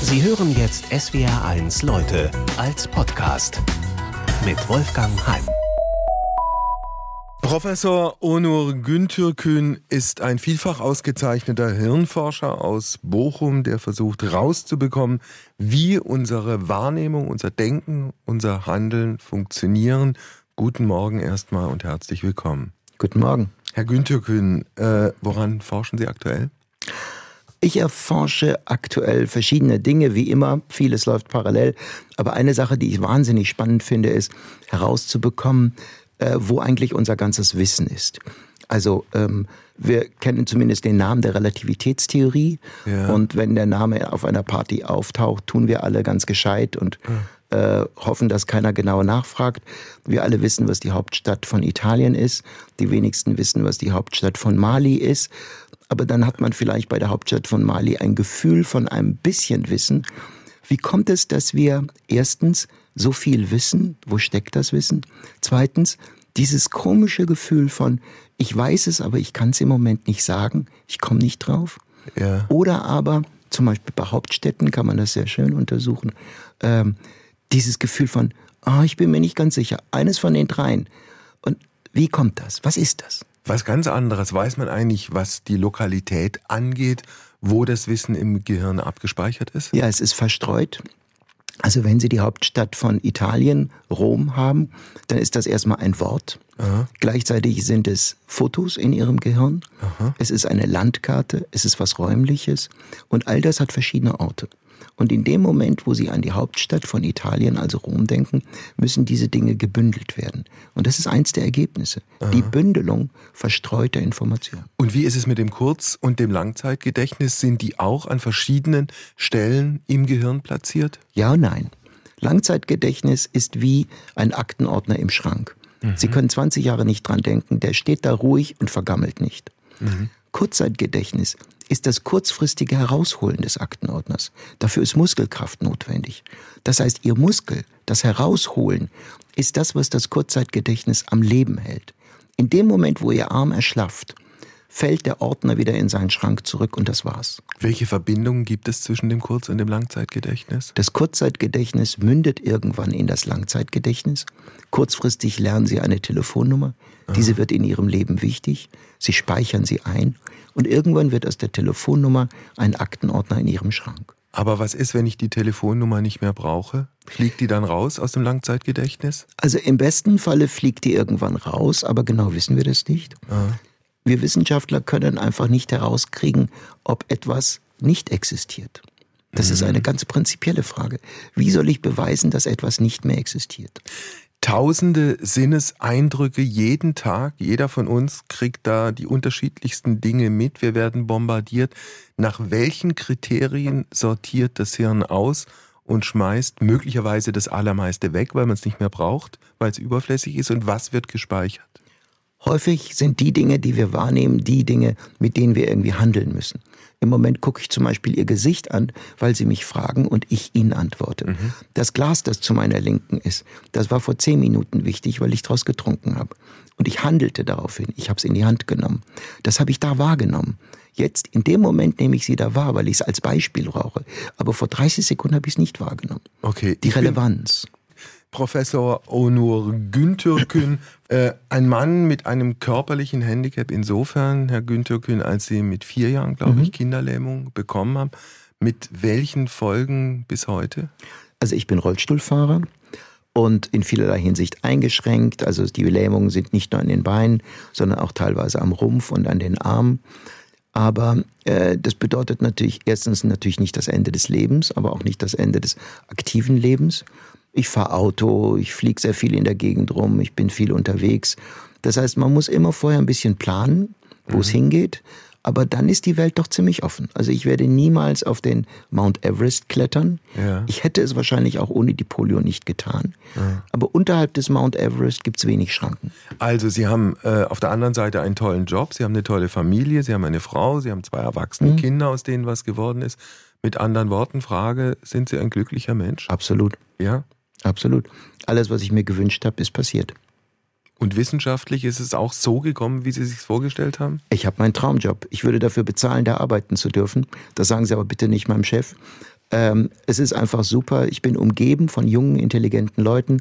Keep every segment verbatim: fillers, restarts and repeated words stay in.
Sie hören jetzt S W R eins Leute als Podcast mit Wolfgang Heim. Professor Onur Güntürkün ist ein vielfach ausgezeichneter Hirnforscher aus Bochum, der versucht herauszubekommen, wie unsere Wahrnehmung, unser Denken, unser Handeln funktionieren. Guten Morgen erstmal und herzlich willkommen. Guten Morgen. Herr Güntürkün, äh, woran forschen Sie aktuell? Ich erforsche aktuell verschiedene Dinge, wie immer. Vieles läuft parallel. Aber eine Sache, die ich wahnsinnig spannend finde, ist herauszubekommen, äh, wo eigentlich unser ganzes Wissen ist. Also ähm, wir kennen zumindest den Namen der Relativitätstheorie. Ja. Und wenn der Name auf einer Party auftaucht, tun wir alle ganz gescheit und äh, hoffen, dass keiner genau nachfragt. Wir alle wissen, was die Hauptstadt von Italien ist. Die wenigsten wissen, was die Hauptstadt von Mali ist. Aber dann hat man vielleicht bei der Hauptstadt von Mali ein Gefühl von einem bisschen Wissen. Wie kommt es, dass wir erstens so viel wissen? Wo steckt das Wissen? Zweitens, dieses komische Gefühl von, ich weiß es, aber ich kann es im Moment nicht sagen. Ich komme nicht drauf. Ja. Oder aber, zum Beispiel bei Hauptstädten kann man das sehr schön untersuchen, ähm, dieses Gefühl von, oh, ich bin mir nicht ganz sicher. Eines von den dreien. Und wie kommt das? Was ist das? Was ganz anderes. Weiß man eigentlich, was die Lokalität angeht, wo das Wissen im Gehirn abgespeichert ist? Ja, es ist verstreut. Also wenn Sie die Hauptstadt von Italien, Rom, haben, dann ist das erstmal ein Wort. Aha. Gleichzeitig sind es Fotos in Ihrem Gehirn. Aha. Es ist eine Landkarte, es ist was Räumliches. Und all das hat verschiedene Orte. Und in dem Moment, wo Sie an die Hauptstadt von Italien, also Rom, denken, müssen diese Dinge gebündelt werden. Und das ist eins der Ergebnisse. Aha. Die Bündelung verstreuter Informationen. Und wie ist es mit dem Kurz- und dem Langzeitgedächtnis? Sind die auch an verschiedenen Stellen im Gehirn platziert? Ja und nein. Langzeitgedächtnis ist wie ein Aktenordner im Schrank. Mhm. Sie können zwanzig Jahre nicht dran denken, der steht da ruhig und vergammelt nicht. Mhm. Kurzzeitgedächtnis ist das kurzfristige Herausholen des Aktenordners. Dafür ist Muskelkraft notwendig. Das heißt, Ihr Muskel, das Herausholen, ist das, was das Kurzzeitgedächtnis am Leben hält. In dem Moment, wo Ihr Arm erschlafft, fällt der Ordner wieder in seinen Schrank zurück und das war's. Welche Verbindungen gibt es zwischen dem Kurz- und dem Langzeitgedächtnis? Das Kurzzeitgedächtnis mündet irgendwann in das Langzeitgedächtnis. Kurzfristig lernen Sie eine Telefonnummer. Aha. Diese wird in Ihrem Leben wichtig. Sie speichern sie ein. Und irgendwann wird aus der Telefonnummer ein Aktenordner in Ihrem Schrank. Aber was ist, wenn ich die Telefonnummer nicht mehr brauche? Fliegt die dann raus aus dem Langzeitgedächtnis? Also im besten Falle fliegt die irgendwann raus, aber genau wissen wir das nicht. Aha. Wir Wissenschaftler können einfach nicht herauskriegen, ob etwas nicht existiert. Das mhm. ist eine ganz prinzipielle Frage. Wie soll ich beweisen, dass etwas nicht mehr existiert? Tausende Sinneseindrücke jeden Tag. Jeder von uns kriegt da die unterschiedlichsten Dinge mit. Wir werden bombardiert. Nach welchen Kriterien sortiert das Hirn aus und schmeißt möglicherweise das Allermeiste weg, weil man es nicht mehr braucht, weil es überflüssig ist? Und was wird gespeichert? Häufig sind die Dinge, die wir wahrnehmen, die Dinge, mit denen wir irgendwie handeln müssen. Im Moment gucke ich zum Beispiel Ihr Gesicht an, weil Sie mich fragen und ich Ihnen antworte. Mhm. Das Glas, das zu meiner Linken ist, das war vor zehn Minuten wichtig, weil ich draus getrunken habe. Und ich handelte daraufhin. Ich habe es in die Hand genommen. Das habe ich da wahrgenommen. Jetzt, in dem Moment nehme ich sie da wahr, weil ich es als Beispiel brauche. Aber vor dreißig Sekunden habe ich es nicht wahrgenommen. Okay. Die Relevanz. Professor Onur Güntürkün, äh, ein Mann mit einem körperlichen Handicap insofern, Herr Güntürkün, als Sie mit vier Jahren, glaube mhm. ich, Kinderlähmung bekommen haben. Mit welchen Folgen bis heute? Also ich bin Rollstuhlfahrer und in vielerlei Hinsicht eingeschränkt. Also die Lähmungen sind nicht nur an den Beinen, sondern auch teilweise am Rumpf und an den Armen. Aber äh, das bedeutet natürlich erstens natürlich nicht das Ende des Lebens, aber auch nicht das Ende des aktiven Lebens. Ich fahre Auto, ich fliege sehr viel in der Gegend rum, ich bin viel unterwegs. Das heißt, man muss immer vorher ein bisschen planen, wo mhm. es hingeht. Aber dann ist die Welt doch ziemlich offen. Also ich werde niemals auf den Mount Everest klettern. Ja. Ich hätte es wahrscheinlich auch ohne die Polio nicht getan. Ja. Aber unterhalb des Mount Everest gibt es wenig Schranken. Also Sie haben äh, auf der anderen Seite einen tollen Job, Sie haben eine tolle Familie, Sie haben eine Frau, Sie haben zwei erwachsene mhm. Kinder, aus denen was geworden ist. Mit anderen Worten, Frage, sind Sie ein glücklicher Mensch? Absolut. Ja? Absolut. Alles, was ich mir gewünscht habe, ist passiert. Und wissenschaftlich ist es auch so gekommen, wie Sie es sich vorgestellt haben? Ich habe meinen Traumjob. Ich würde dafür bezahlen, da arbeiten zu dürfen. Das sagen Sie aber bitte nicht meinem Chef. Ähm, es ist einfach super. Ich bin umgeben von jungen, intelligenten Leuten,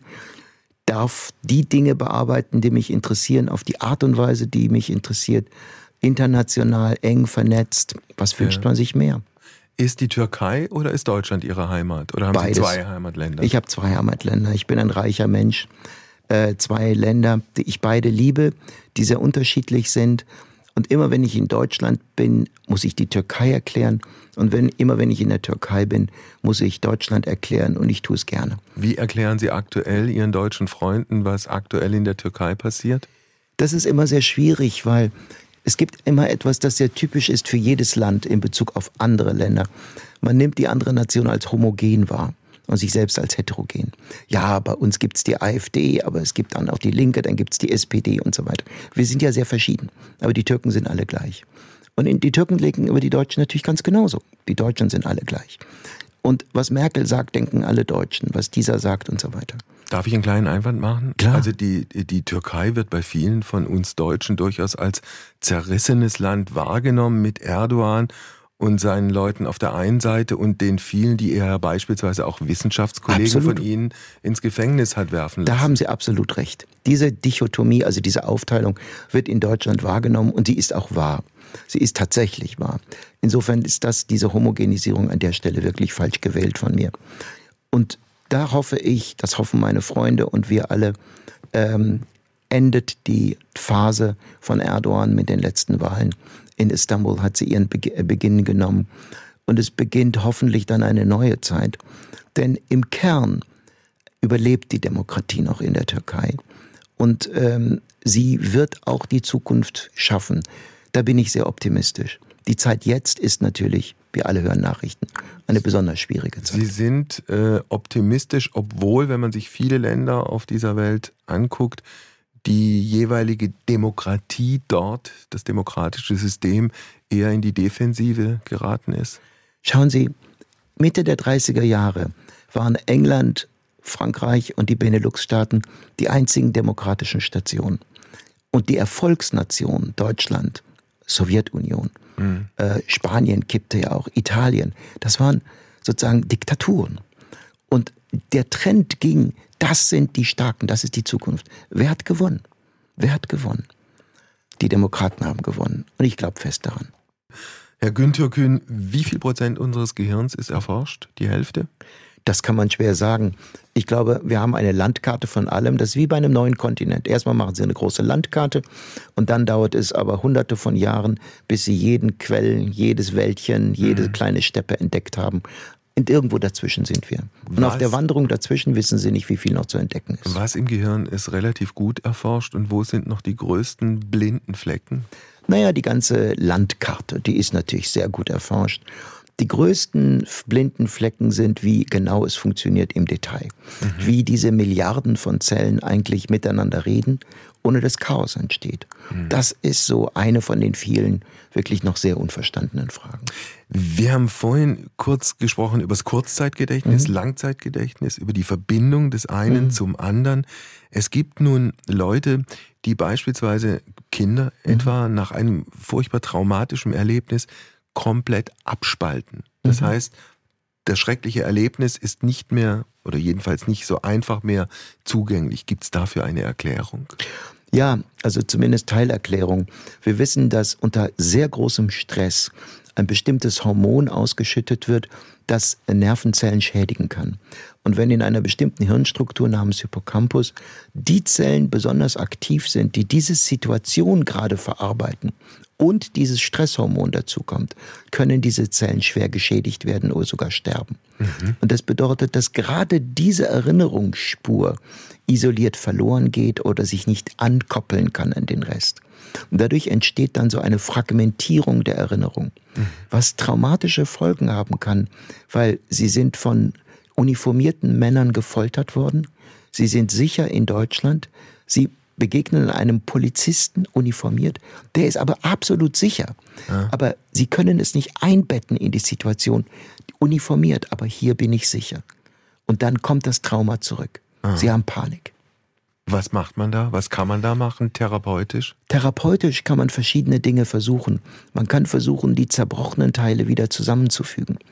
darf die Dinge bearbeiten, die mich interessieren, auf die Art und Weise, die mich interessiert. International, eng vernetzt. Was wünscht Ja. man sich mehr? Ist die Türkei oder ist Deutschland Ihre Heimat? Oder haben Beides. Sie zwei Heimatländer? Ich habe zwei Heimatländer. Ich bin ein reicher Mensch. Äh, zwei Länder, die ich beide liebe, die sehr unterschiedlich sind. Und immer wenn ich in Deutschland bin, muss ich die Türkei erklären. Und wenn, immer wenn ich in der Türkei bin, muss ich Deutschland erklären. Und ich tue es gerne. Wie erklären Sie aktuell Ihren deutschen Freunden, was aktuell in der Türkei passiert? Das ist immer sehr schwierig, weil es gibt immer etwas, das sehr typisch ist für jedes Land in Bezug auf andere Länder. Man nimmt die andere Nation als homogen wahr und sich selbst als heterogen. Ja, bei uns gibt's die AfD, aber es gibt dann auch die Linke, dann gibt's die S P D und so weiter. Wir sind ja sehr verschieden, aber die Türken sind alle gleich. Und in, die Türken denken über die Deutschen natürlich ganz genauso. Die Deutschen sind alle gleich. Und was Merkel sagt, denken alle Deutschen, was dieser sagt und so weiter. Darf ich einen kleinen Einwand machen? Klar. Also die, die Türkei wird bei vielen von uns Deutschen durchaus als zerrissenes Land wahrgenommen mit Erdogan und seinen Leuten auf der einen Seite und den vielen, die er beispielsweise auch Wissenschaftskollegen Absolut. von Ihnen ins Gefängnis hat werfen lassen. Da haben Sie absolut recht. Diese Dichotomie, also diese Aufteilung wird in Deutschland wahrgenommen und sie ist auch wahr. Sie ist tatsächlich wahr. Insofern ist das, diese Homogenisierung an der Stelle wirklich falsch gewählt von mir. Und da hoffe ich, das hoffen meine Freunde und wir alle, ähm, endet die Phase von Erdogan mit den letzten Wahlen. In Istanbul hat sie ihren Be- Beginn genommen. Und es beginnt hoffentlich dann eine neue Zeit. Denn im Kern überlebt die Demokratie noch in der Türkei. Und ähm, sie wird auch die Zukunft schaffen. Da bin ich sehr optimistisch. Die Zeit jetzt ist natürlich, wir alle hören Nachrichten, eine besonders schwierige Zeit. Sie sind äh, optimistisch, obwohl, wenn man sich viele Länder auf dieser Welt anguckt, die jeweilige Demokratie dort, das demokratische System, eher in die Defensive geraten ist? Schauen Sie, Mitte der dreißiger Jahre waren England, Frankreich und die Benelux-Staaten die einzigen demokratischen Stationen. Und die Erfolgsnation Deutschland, Sowjetunion, mhm. äh, Spanien kippte ja auch, Italien, das waren sozusagen Diktaturen. Und der Trend ging, das sind die Starken, das ist die Zukunft. Wer hat gewonnen? Wer hat gewonnen? Die Demokraten haben gewonnen. Und ich glaube fest daran. Herr Günther Kühn, wie viel Prozent unseres Gehirns ist erforscht? Die Hälfte? Das kann man schwer sagen. Ich glaube, wir haben eine Landkarte von allem. Das ist wie bei einem neuen Kontinent. Erstmal machen sie eine große Landkarte und dann dauert es aber hunderte von Jahren, bis sie jeden Quell, jedes Wäldchen, jede mhm. kleine Steppe entdeckt haben. Und irgendwo dazwischen sind wir. Und Was? auf der Wanderung dazwischen wissen sie nicht, wie viel noch zu entdecken ist. Was im Gehirn ist relativ gut erforscht und wo sind noch die größten blinden Flecken? Naja, die ganze Landkarte, die ist natürlich sehr gut erforscht. Die größten blinden Flecken sind, wie genau es funktioniert im Detail. Mhm. Wie diese Milliarden von Zellen eigentlich miteinander reden, ohne dass Chaos entsteht. Mhm. Das ist so eine von den vielen wirklich noch sehr unverstandenen Fragen. Wir haben vorhin kurz gesprochen über das Kurzzeitgedächtnis, mhm. Langzeitgedächtnis, über die Verbindung des einen mhm. zum anderen. Es gibt nun Leute, die beispielsweise Kinder mhm. etwa nach einem furchtbar traumatischen Erlebnis komplett abspalten. Das mhm. heißt, das schreckliche Erlebnis ist nicht mehr oder jedenfalls nicht so einfach mehr zugänglich. Gibt es dafür eine Erklärung? Ja, also zumindest Teilerklärung. Wir wissen, dass unter sehr großem Stress ein bestimmtes Hormon ausgeschüttet wird, das Nervenzellen schädigen kann. Und wenn in einer bestimmten Hirnstruktur namens Hippocampus die Zellen besonders aktiv sind, die diese Situation gerade verarbeiten und dieses Stresshormon dazukommt, können diese Zellen schwer geschädigt werden oder sogar sterben. Mhm. Und das bedeutet, dass gerade diese Erinnerungsspur isoliert verloren geht oder sich nicht ankoppeln kann an den Rest. Und dadurch entsteht dann so eine Fragmentierung der Erinnerung, mhm. was traumatische Folgen haben kann, weil sie sind von uniformierten Männern gefoltert worden, sie sind sicher in Deutschland, sie begegnen einem Polizisten uniformiert, der ist aber absolut sicher. Ja. Aber sie können es nicht einbetten in die Situation, uniformiert, aber hier bin ich sicher. Und dann kommt das Trauma zurück. Ah. Sie haben Panik. Was macht man da? Was kann man da machen, therapeutisch? Therapeutisch kann man verschiedene Dinge versuchen. Man kann versuchen, die zerbrochenen Teile wieder zusammenzufügen.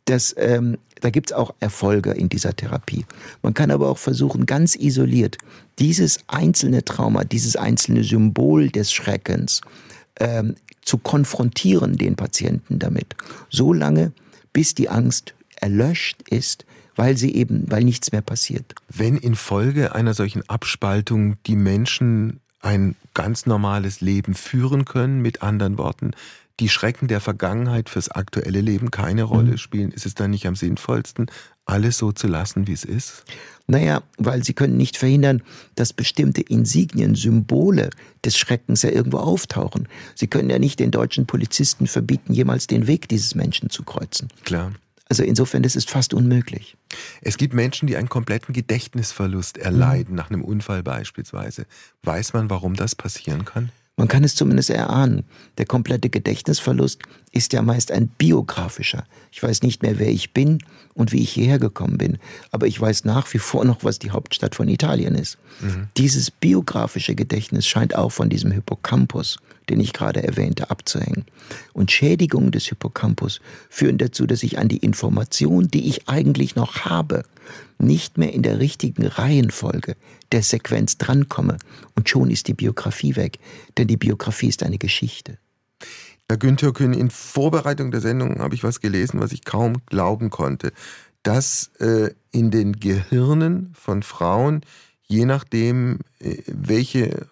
Das, ähm, da gibt's auch Erfolge in dieser Therapie. Man kann aber auch versuchen, ganz isoliert dieses einzelne Trauma, dieses einzelne Symbol des Schreckens ähm, zu konfrontieren, den Patienten damit. So lange, bis die Angst erlöscht ist, weil sie eben, weil nichts mehr passiert. Wenn infolge einer solchen Abspaltung die Menschen ein ganz normales Leben führen können, mit anderen Worten, die Schrecken der Vergangenheit fürs aktuelle Leben keine Rolle spielen, ist es dann nicht am sinnvollsten, alles so zu lassen, wie es ist? Naja, weil sie können nicht verhindern, dass bestimmte Insignien, Symbole des Schreckens ja irgendwo auftauchen. Sie können ja nicht den deutschen Polizisten verbieten, jemals den Weg dieses Menschen zu kreuzen. Klar. Also insofern, das ist fast unmöglich. Es gibt Menschen, die einen kompletten Gedächtnisverlust erleiden, mhm. nach einem Unfall beispielsweise. Weiß man, warum das passieren kann? Man kann es zumindest erahnen. Der komplette Gedächtnisverlust ist ja meist ein biografischer. Ich weiß nicht mehr, wer ich bin und wie ich hierher gekommen bin. Aber ich weiß nach wie vor noch, was die Hauptstadt von Italien ist. Mhm. Dieses biografische Gedächtnis scheint auch von diesem Hippocampus, den ich gerade erwähnte, abzuhängen. Und Schädigungen des Hippocampus führen dazu, dass ich an die Information, die ich eigentlich noch habe, nicht mehr in der richtigen Reihenfolge der Sequenz drankomme. Und schon ist die Biografie weg. Denn die Biografie ist eine Geschichte. Herr Günther Kühn, in Vorbereitung der Sendung habe ich was gelesen, was ich kaum glauben konnte. Dass äh, in den Gehirnen von Frauen, je nachdem, äh, welche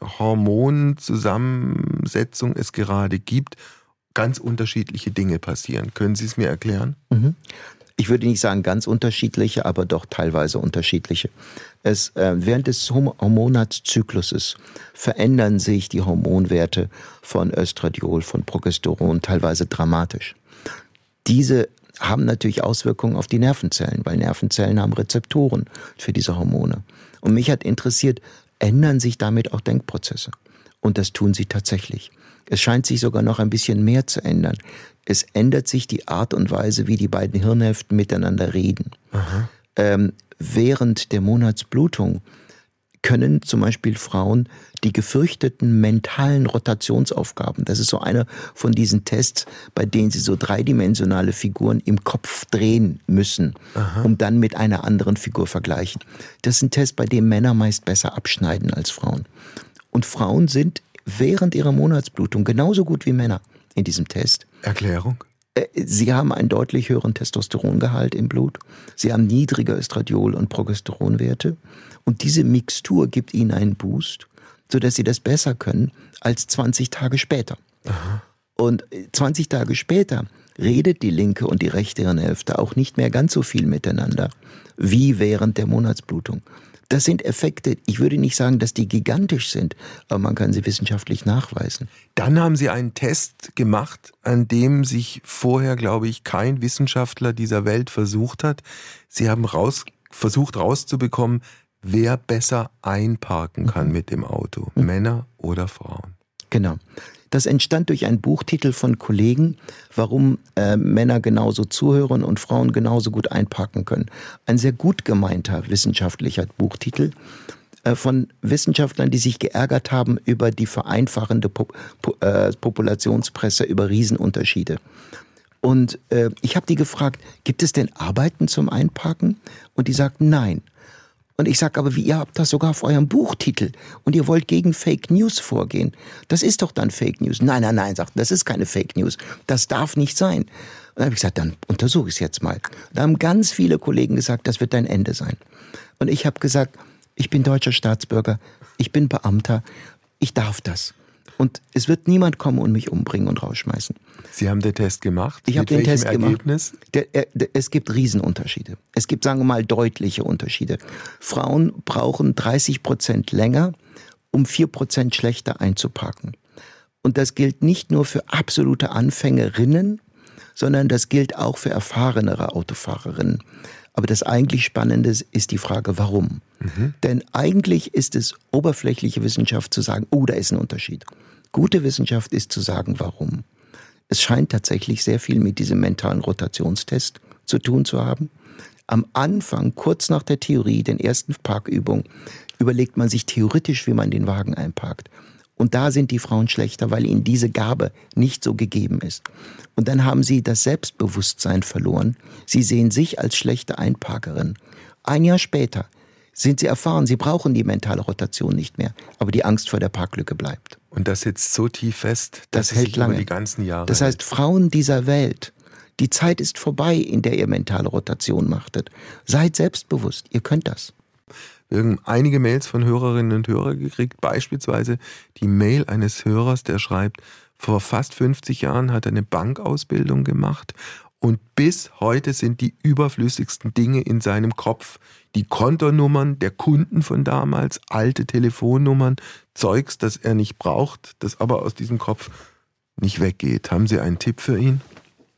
Hormonzusammensetzung es gerade gibt, ganz unterschiedliche Dinge passieren. Können Sie es mir erklären? Mhm. Ich würde nicht sagen ganz unterschiedliche, aber doch teilweise unterschiedliche. Es, äh, während des Hormonatszykluses verändern sich die Hormonwerte von Östradiol, von Progesteron teilweise dramatisch. Diese haben natürlich Auswirkungen auf die Nervenzellen, weil Nervenzellen haben Rezeptoren für diese Hormone. Und mich hat interessiert, ändern sich damit auch Denkprozesse? Und das tun sie tatsächlich. Es scheint sich sogar noch ein bisschen mehr zu ändern. Es ändert sich die Art und Weise, wie die beiden Hirnhälften miteinander reden. Ähm, während der Monatsblutung können zum Beispiel Frauen die gefürchteten mentalen Rotationsaufgaben, das ist so einer von diesen Tests, bei denen sie so dreidimensionale Figuren im Kopf drehen müssen, Aha. um dann mit einer anderen Figur vergleichen. Das ist ein Test, bei dem Männer meist besser abschneiden als Frauen. Und Frauen sind während ihrer Monatsblutung genauso gut wie Männer in diesem Test. Erklärung? Sie haben einen deutlich höheren Testosterongehalt im Blut. Sie haben niedrige Östradiol- und Progesteronwerte. Und diese Mixtur gibt ihnen einen Boost, sodass sie das besser können als zwanzig Tage später. Aha. Und zwanzig Tage später redet die linke und die rechte Hirnhälfte auch nicht mehr ganz so viel miteinander wie während der Monatsblutung. Das sind Effekte, ich würde nicht sagen, dass die gigantisch sind, aber man kann sie wissenschaftlich nachweisen. Dann haben Sie einen Test gemacht, an dem sich vorher, glaube ich, kein Wissenschaftler dieser Welt versucht hat. Sie haben raus, versucht rauszubekommen, wer besser einparken kann mhm. mit dem Auto, mhm. Männer oder Frauen. Genau. Das entstand durch einen Buchtitel von Kollegen, warum äh, Männer genauso zuhören und Frauen genauso gut einparken können. Ein sehr gut gemeinter wissenschaftlicher Buchtitel äh, von Wissenschaftlern, die sich geärgert haben über die vereinfachende Pop- po- äh, Populationspresse, über Riesenunterschiede. Und äh, ich habe die gefragt, gibt es denn Arbeiten zum Einparken? Und die sagten nein. Und ich sage aber, wie, ihr habt das sogar auf eurem Buchtitel und ihr wollt gegen Fake News vorgehen. Das ist doch dann Fake News. Nein, nein, nein, sagt, das ist keine Fake News. Das darf nicht sein. Und dann habe ich gesagt, dann untersuche ich es jetzt mal. Da haben ganz viele Kollegen gesagt, das wird dein Ende sein. Und ich habe gesagt, ich bin deutscher Staatsbürger, ich bin Beamter, ich darf das. Und es wird niemand kommen und mich umbringen und rausschmeißen. Sie haben den Test gemacht? Ich habe den Test Ergebnis? gemacht. Der, der, es gibt Riesenunterschiede. Es gibt, sagen wir mal, deutliche Unterschiede. Frauen brauchen dreißig Prozent länger, um vier Prozent schlechter einzuparken. Und das gilt nicht nur für absolute Anfängerinnen, sondern das gilt auch für erfahrenere Autofahrerinnen. Aber das eigentlich Spannende ist die Frage, warum? Mhm. Denn eigentlich ist es oberflächliche Wissenschaft zu sagen, oh, da ist ein Unterschied. Gute Wissenschaft ist zu sagen, warum. Es scheint tatsächlich sehr viel mit diesem mentalen Rotationstest zu tun zu haben. Am Anfang, kurz nach der Theorie, den ersten Parkübungen, überlegt man sich theoretisch, wie man den Wagen einparkt. Und da sind die Frauen schlechter, weil ihnen diese Gabe nicht so gegeben ist. Und dann haben sie das Selbstbewusstsein verloren. Sie sehen sich als schlechte Einparkerin. Ein Jahr später sind sie erfahren, sie brauchen die mentale Rotation nicht mehr. Aber die Angst vor der Parklücke bleibt. Und das sitzt so tief fest, dass Das es hält sich lange. über die ganzen Jahre Das heißt, Frauen dieser Welt, die Zeit ist vorbei, in der ihr mentale Rotation machtet. Seid selbstbewusst, ihr könnt das. Wir haben einige Mails von Hörerinnen und Hörern gekriegt, beispielsweise die Mail eines Hörers, der schreibt, vor fast fünfzig Jahren hat er eine Bankausbildung gemacht und bis heute sind die überflüssigsten Dinge in seinem Kopf die Kontonummern der Kunden von damals, alte Telefonnummern, Zeugs, das er nicht braucht, das aber aus diesem Kopf nicht weggeht. Haben Sie einen Tipp für ihn?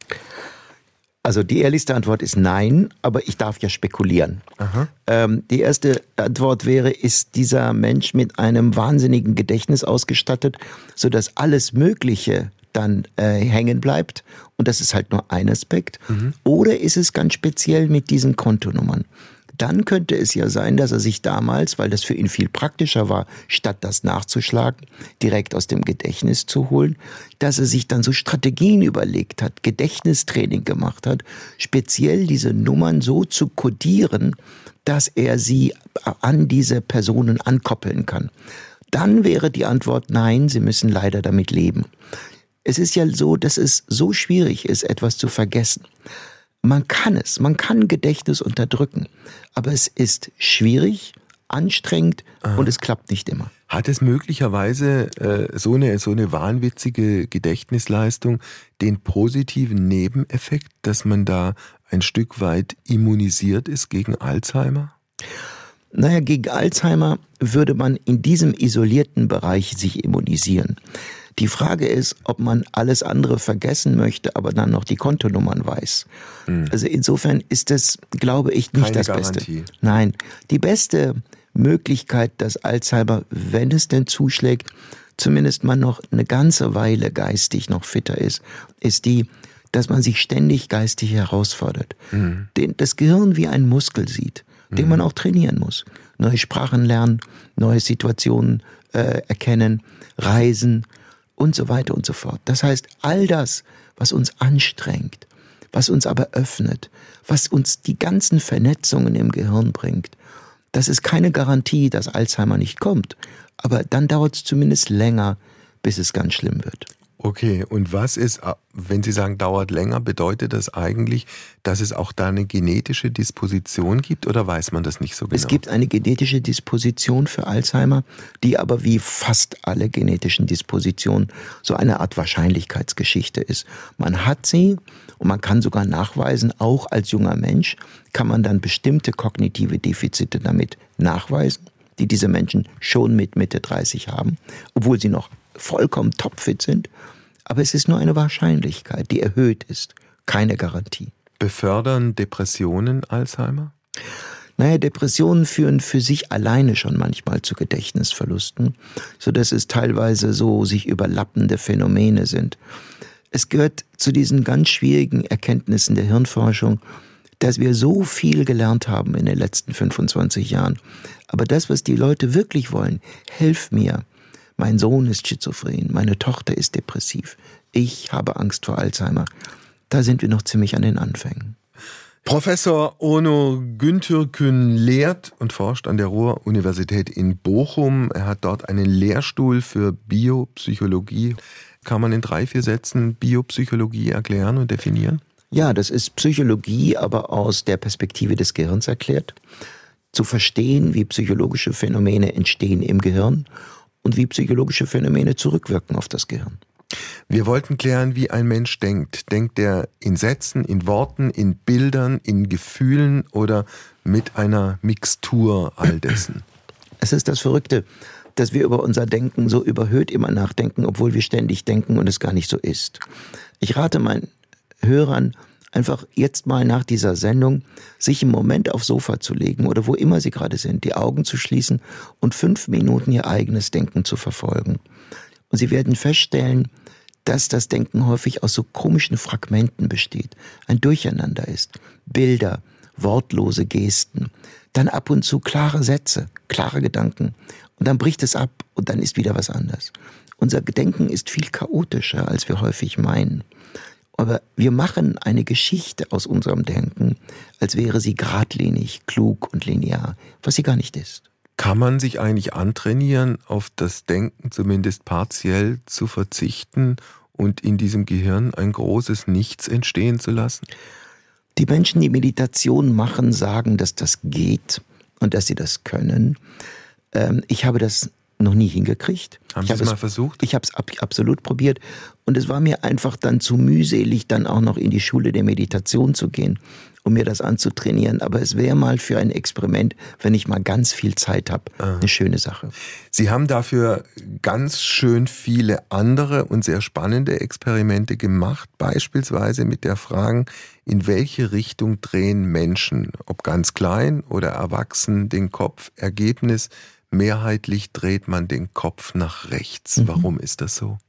Also die ehrlichste Antwort ist nein, aber ich darf ja spekulieren. Ähm, die erste Antwort wäre, ist dieser Mensch mit einem wahnsinnigen Gedächtnis ausgestattet, sodass alles Mögliche dann äh, hängen bleibt und das ist halt nur ein Aspekt. Mhm. Oder ist es ganz speziell mit diesen Kontonummern? Dann könnte es ja sein, dass er sich damals, weil das für ihn viel praktischer war, statt das nachzuschlagen, direkt aus dem Gedächtnis zu holen, dass er sich dann so Strategien überlegt hat, Gedächtnistraining gemacht hat, speziell diese Nummern so zu kodieren, dass er sie an diese Personen ankoppeln kann. Dann wäre die Antwort nein, sie müssen leider damit leben. Es ist ja so, dass es so schwierig ist, etwas zu vergessen. Man kann es, man kann Gedächtnis unterdrücken, aber es ist schwierig, anstrengend Aha. und es klappt nicht immer. Hat es möglicherweise äh, so eine, so eine wahnwitzige Gedächtnisleistung den positiven Nebeneffekt, dass man da ein Stück weit immunisiert ist gegen Alzheimer? Naja, gegen Alzheimer würde man in diesem isolierten Bereich sich immunisieren. Die Frage ist, ob man alles andere vergessen möchte, aber dann noch die Kontonummern weiß. Hm. Also insofern ist das, glaube ich, nicht Keine das Garantie. Beste. Nein, die beste Möglichkeit, dass Alzheimer, wenn es denn zuschlägt, zumindest man noch eine ganze Weile geistig noch fitter ist, ist die, dass man sich ständig geistig herausfordert. Hm. Den, das Gehirn wie einen Muskel sieht, den hm. man auch trainieren muss. Neue Sprachen lernen, neue Situationen äh, erkennen, reisen, und so weiter und so fort. Das heißt, all das, was uns anstrengt, was uns aber öffnet, was uns die ganzen Vernetzungen im Gehirn bringt, das ist keine Garantie, dass Alzheimer nicht kommt. Aber dann dauert es zumindest länger, bis es ganz schlimm wird. Okay, und was ist, wenn Sie sagen, dauert länger, bedeutet das eigentlich, dass es auch da eine genetische Disposition gibt oder weiß man das nicht so genau? Es gibt eine genetische Disposition für Alzheimer, die aber wie fast alle genetischen Dispositionen so eine Art Wahrscheinlichkeitsgeschichte ist. Man hat sie und man kann sogar nachweisen, auch als junger Mensch kann man dann bestimmte kognitive Defizite damit nachweisen, die diese Menschen schon mit Mitte dreißig haben, obwohl sie noch vollkommen topfit sind. Aber es ist nur eine Wahrscheinlichkeit, die erhöht ist, keine Garantie. Befördern Depressionen Alzheimer? Naja, Depressionen führen für sich alleine schon manchmal zu Gedächtnisverlusten, sodass es teilweise so sich überlappende Phänomene sind. Es gehört zu diesen ganz schwierigen Erkenntnissen der Hirnforschung, dass wir so viel gelernt haben in den letzten fünfundzwanzig Jahren. Aber das, was die Leute wirklich wollen, helf mir. Mein Sohn ist schizophren, meine Tochter ist depressiv, ich habe Angst vor Alzheimer. Da sind wir noch ziemlich an den Anfängen. Professor Onur Güntürkün lehrt und forscht an der Ruhr-Universität in Bochum. Er hat dort einen Lehrstuhl für Biopsychologie. Kann man in drei, vier Sätzen Biopsychologie erklären und definieren? Ja, das ist Psychologie, aber aus der Perspektive des Gehirns erklärt. Zu verstehen, wie psychologische Phänomene entstehen im Gehirn und wie psychologische Phänomene zurückwirken auf das Gehirn. Wir wollten klären, wie ein Mensch denkt. Denkt er in Sätzen, in Worten, in Bildern, in Gefühlen oder mit einer Mixtur all dessen? Es ist das Verrückte, dass wir über unser Denken so überhöht immer nachdenken, obwohl wir ständig denken und es gar nicht so ist. Ich rate meinen Hörern, einfach jetzt mal nach dieser Sendung sich einen Moment aufs Sofa zu legen oder wo immer sie gerade sind, die Augen zu schließen und fünf Minuten ihr eigenes Denken zu verfolgen. Und sie werden feststellen, dass das Denken häufig aus so komischen Fragmenten besteht, ein Durcheinander ist. Bilder, wortlose Gesten, dann ab und zu klare Sätze, klare Gedanken. Und dann bricht es ab und dann ist wieder was anderes. Unser Gedenken ist viel chaotischer, als wir häufig meinen. Aber wir machen eine Geschichte aus unserem Denken, als wäre sie geradlinig, klug und linear, was sie gar nicht ist. Kann man sich eigentlich antrainieren, auf das Denken zumindest partiell zu verzichten und in diesem Gehirn ein großes Nichts entstehen zu lassen? Die Menschen, die Meditation machen, sagen, dass das geht und dass sie das können. Ähm, ich habe das noch nie hingekriegt. Haben ich Sie hab es mal versucht? Ich habe es ab, absolut probiert. Und es war mir einfach dann zu mühselig, dann auch noch in die Schule der Meditation zu gehen, um mir das anzutrainieren. Aber es wäre mal für ein Experiment, wenn ich mal ganz viel Zeit habe, Aha. eine schöne Sache. Sie haben dafür ganz schön viele andere und sehr spannende Experimente gemacht, beispielsweise mit der Frage, in welche Richtung drehen Menschen, ob ganz klein oder erwachsen, den Kopf. Ergebnis: mehrheitlich dreht man den Kopf nach rechts. Mhm. Warum ist das so?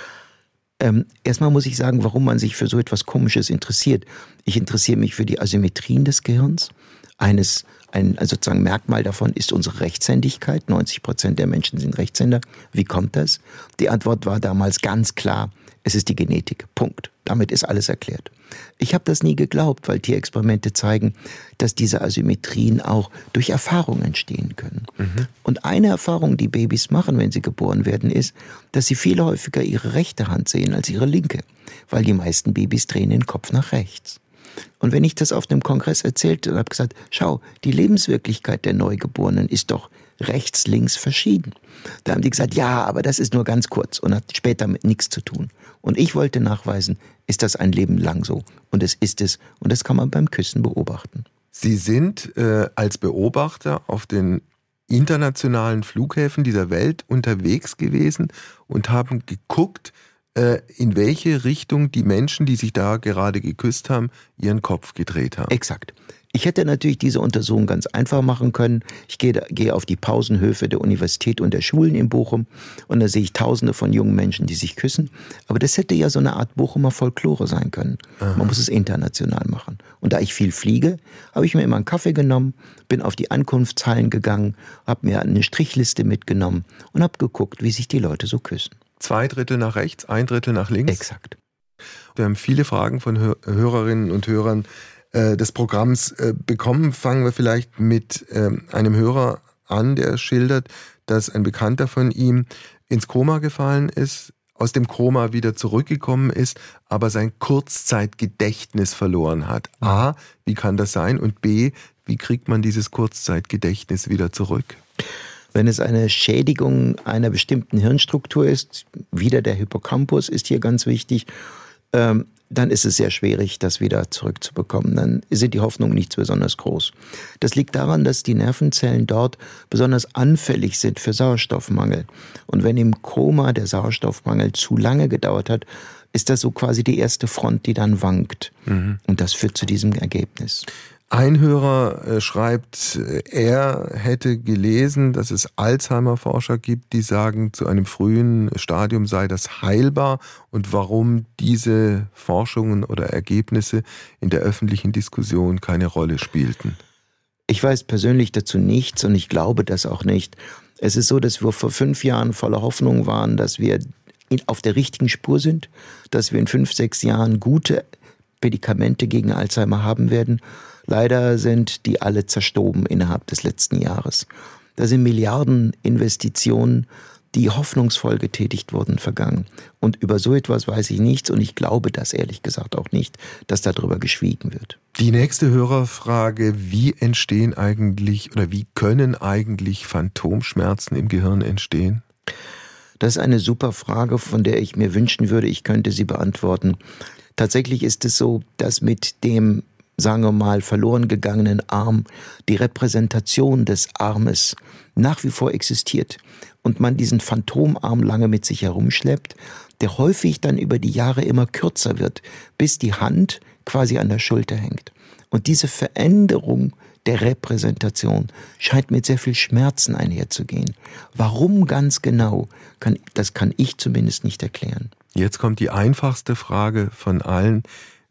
Ähm, erstmal muss ich sagen, warum man sich für so etwas Komisches interessiert. Ich interessiere mich für die Asymmetrien des Gehirns. Eines, ein also sozusagen Merkmal davon ist unsere Rechtshändigkeit. neunzig Prozent der Menschen sind Rechtshänder. Wie kommt das? Die Antwort war damals ganz klar: Es ist die Genetik. Punkt. Damit ist alles erklärt. Ich habe das nie geglaubt, weil Tierexperimente zeigen, dass diese Asymmetrien auch durch Erfahrung entstehen können. Mhm. Und eine Erfahrung, die Babys machen, wenn sie geboren werden, ist, dass sie viel häufiger ihre rechte Hand sehen als ihre linke, weil die meisten Babys drehen den Kopf nach rechts. Und wenn ich das auf dem Kongress erzählte und habe gesagt, schau, die Lebenswirklichkeit der Neugeborenen ist doch rechts, links verschieden. Da haben die gesagt, ja, aber das ist nur ganz kurz und hat später mit nichts zu tun. Und ich wollte nachweisen, ist das ein Leben lang so. Und es ist es. Und das kann man beim Küssen beobachten. Sie sind äh, als Beobachter auf den internationalen Flughäfen dieser Welt unterwegs gewesen und haben geguckt, äh, in welche Richtung die Menschen, die sich da gerade geküsst haben, ihren Kopf gedreht haben. Exakt. Ich hätte natürlich diese Untersuchung ganz einfach machen können. Ich gehe, gehe auf die Pausenhöfe der Universität und der Schulen in Bochum und da sehe ich Tausende von jungen Menschen, die sich küssen. Aber das hätte ja so eine Art Bochumer Folklore sein können. Aha. Man muss es international machen. Und da ich viel fliege, habe ich mir immer einen Kaffee genommen, bin auf die Ankunftshallen gegangen, habe mir eine Strichliste mitgenommen und habe geguckt, wie sich die Leute so küssen. Zwei Drittel nach rechts, ein Drittel nach links? Exakt. Wir haben viele Fragen von Hör- Hörerinnen und Hörern des Programms bekommen. Fangen wir vielleicht mit einem Hörer an, der schildert, dass ein Bekannter von ihm ins Koma gefallen ist, aus dem Koma wieder zurückgekommen ist, aber sein Kurzzeitgedächtnis verloren hat. A, wie kann das sein? Und B, wie kriegt man dieses Kurzzeitgedächtnis wieder zurück? Wenn es eine Schädigung einer bestimmten Hirnstruktur ist, wieder der Hippocampus ist hier ganz wichtig, ähm, dann ist es sehr schwierig, das wieder zurückzubekommen. Dann sind die Hoffnungen nicht besonders groß. Das liegt daran, dass die Nervenzellen dort besonders anfällig sind für Sauerstoffmangel. Und wenn im Koma der Sauerstoffmangel zu lange gedauert hat, ist das so quasi die erste Front, die dann wankt. Mhm. Und das führt zu diesem Ergebnis. Ein Hörer schreibt, er hätte gelesen, dass es Alzheimer-Forscher gibt, die sagen, zu einem frühen Stadium sei das heilbar und warum diese Forschungen oder Ergebnisse in der öffentlichen Diskussion keine Rolle spielten. Ich weiß persönlich dazu nichts und ich glaube das auch nicht. Es ist so, dass wir vor fünf Jahren voller Hoffnung waren, dass wir auf der richtigen Spur sind, dass wir in fünf, sechs Jahren gute Medikamente gegen Alzheimer haben werden. Leider sind die alle zerstoben innerhalb des letzten Jahres. Da sind Milliarden Investitionen, die hoffnungsvoll getätigt wurden, vergangen. Und über so etwas weiß ich nichts und ich glaube das ehrlich gesagt auch nicht, dass darüber geschwiegen wird. Die nächste Hörerfrage, wie entstehen eigentlich oder wie können eigentlich Phantomschmerzen im Gehirn entstehen? Das ist eine super Frage, von der ich mir wünschen würde, ich könnte sie beantworten. Tatsächlich ist es so, dass mit dem, sagen wir mal, verloren gegangenen Arm die Repräsentation des Armes nach wie vor existiert und man diesen Phantomarm lange mit sich herumschleppt, der häufig dann über die Jahre immer kürzer wird, bis die Hand quasi an der Schulter hängt. Und diese Veränderung der Repräsentation scheint mit sehr viel Schmerzen einherzugehen. Warum ganz genau, kann, das kann ich zumindest nicht erklären. Jetzt kommt die einfachste Frage von allen.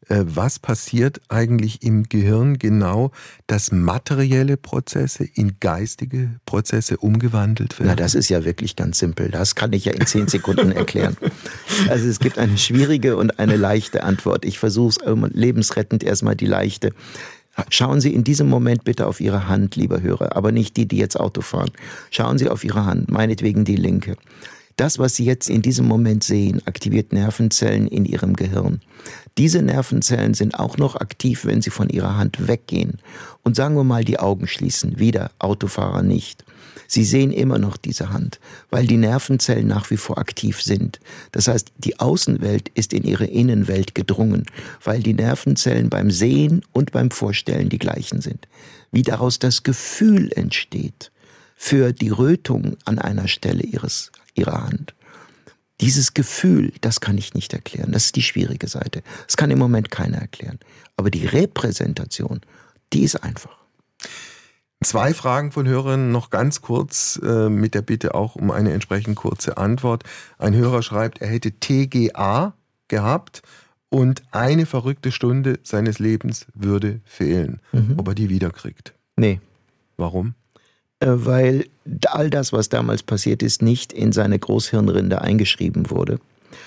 Was passiert eigentlich im Gehirn genau, dass materielle Prozesse in geistige Prozesse umgewandelt werden? Na, das ist ja wirklich ganz simpel. Das kann ich ja in zehn Sekunden erklären. Also es gibt eine schwierige und eine leichte Antwort. Ich versuche es lebensrettend erstmal die leichte. Schauen Sie in diesem Moment bitte auf Ihre Hand, lieber Hörer, aber nicht die, die jetzt Auto fahren. Schauen Sie auf Ihre Hand, meinetwegen die linke. Das, was Sie jetzt in diesem Moment sehen, aktiviert Nervenzellen in Ihrem Gehirn. Diese Nervenzellen sind auch noch aktiv, wenn Sie von Ihrer Hand weggehen. Und sagen wir mal, die Augen schließen. Wieder, Autofahrer nicht. Sie sehen immer noch diese Hand, weil die Nervenzellen nach wie vor aktiv sind. Das heißt, die Außenwelt ist in Ihre Innenwelt gedrungen, weil die Nervenzellen beim Sehen und beim Vorstellen die gleichen sind. Wie daraus das Gefühl entsteht für die Rötung an einer Stelle Ihres Ihrer Hand. Dieses Gefühl, das kann ich nicht erklären. Das ist die schwierige Seite. Das kann im Moment keiner erklären. Aber die Repräsentation, die ist einfach. Zwei Fragen von Hörern noch ganz kurz, äh, mit der Bitte auch um eine entsprechend kurze Antwort. Ein Hörer schreibt, er hätte T G A gehabt und eine verrückte Stunde seines Lebens würde fehlen. Mhm. Ob er die wiederkriegt? Nee. Warum? Weil all das, was damals passiert ist, nicht in seine Großhirnrinde eingeschrieben wurde.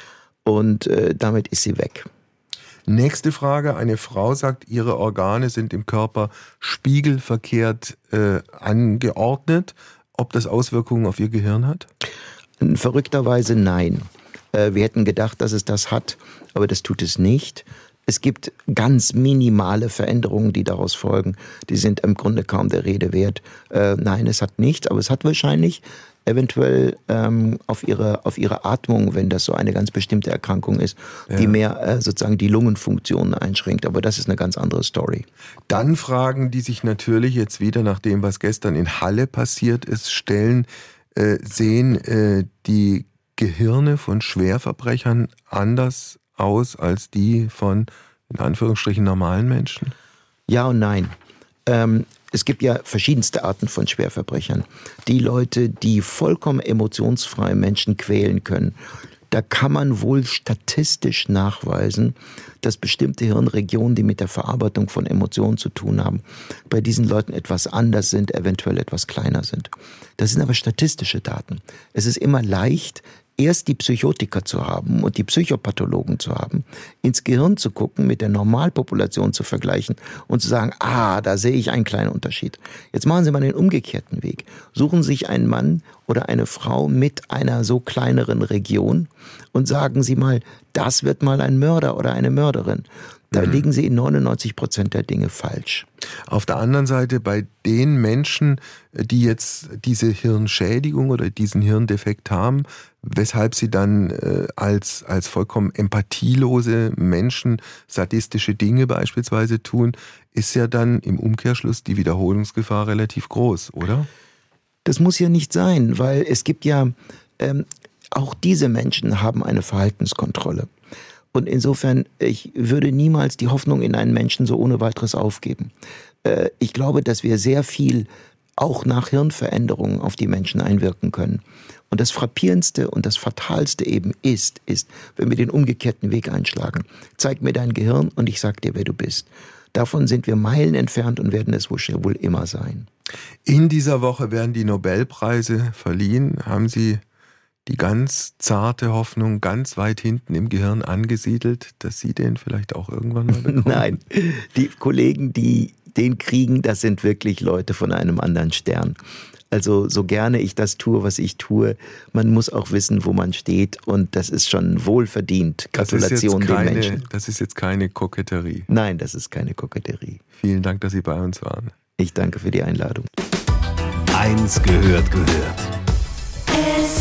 Und äh, damit ist sie weg. Nächste Frage. Eine Frau sagt, ihre Organe sind im Körper spiegelverkehrt äh, angeordnet. Ob das Auswirkungen auf ihr Gehirn hat? Verrückterweise nein. Äh, wir hätten gedacht, dass es das hat, aber das tut es nicht. Es gibt ganz minimale Veränderungen, die daraus folgen. Die sind im Grunde kaum der Rede wert. Äh, nein, es hat nichts, aber es hat wahrscheinlich eventuell ähm, auf ihre auf ihre Atmung, wenn das so eine ganz bestimmte Erkrankung ist, ja. die mehr äh, sozusagen die Lungenfunktionen einschränkt. Aber das ist eine ganz andere Story. Dann Fragen, die sich natürlich jetzt wieder nach dem, was gestern in Halle passiert ist, stellen, äh, sehen äh, die Gehirne von Schwerverbrechern anders aus als die von, in Anführungsstrichen, normalen Menschen? Ja und nein. Ähm, es gibt ja verschiedenste Arten von Schwerverbrechern. Die Leute, die vollkommen emotionsfrei Menschen quälen können, da kann man wohl statistisch nachweisen, dass bestimmte Hirnregionen, die mit der Verarbeitung von Emotionen zu tun haben, bei diesen Leuten etwas anders sind, eventuell etwas kleiner sind. Das sind aber statistische Daten. Es ist immer leicht, erst die Psychotiker zu haben und die Psychopathologen zu haben, ins Gehirn zu gucken, mit der Normalpopulation zu vergleichen und zu sagen, ah, da sehe ich einen kleinen Unterschied. Jetzt machen Sie mal den umgekehrten Weg. Suchen Sie sich einen Mann oder eine Frau mit einer so kleineren Region und sagen Sie mal, das wird mal ein Mörder oder eine Mörderin. Da mhm. liegen Sie in neunundneunzig Prozent der Dinge falsch. Auf der anderen Seite, bei den Menschen, die jetzt diese Hirnschädigung oder diesen Hirndefekt haben, weshalb sie dann äh, als, als vollkommen empathielose Menschen sadistische Dinge beispielsweise tun, ist ja dann im Umkehrschluss die Wiederholungsgefahr relativ groß, oder? Das muss ja nicht sein, weil es gibt ja, ähm, auch diese Menschen haben eine Verhaltenskontrolle. Und insofern, ich würde niemals die Hoffnung in einen Menschen so ohne weiteres aufgeben. Äh, ich glaube, dass wir sehr viel auch nach Hirnveränderungen auf die Menschen einwirken können. Und das Frappierendste und das Fatalste eben ist, ist, wenn wir den umgekehrten Weg einschlagen. Zeig mir dein Gehirn und ich sag dir, wer du bist. Davon sind wir Meilen entfernt und werden es wohl immer sein. In dieser Woche werden die Nobelpreise verliehen. Haben Sie die ganz zarte Hoffnung ganz weit hinten im Gehirn angesiedelt, dass Sie den vielleicht auch irgendwann mal bekommen? Nein, die Kollegen, die den kriegen, das sind wirklich Leute von einem anderen Stern. Also so gerne ich das tue, was ich tue, man muss auch wissen, wo man steht und das ist schon wohlverdient. Gratulation den Menschen. Das ist jetzt keine Koketterie. Nein, das ist keine Koketterie. Vielen Dank, dass Sie bei uns waren. Ich danke für die Einladung. Eins gehört gehört.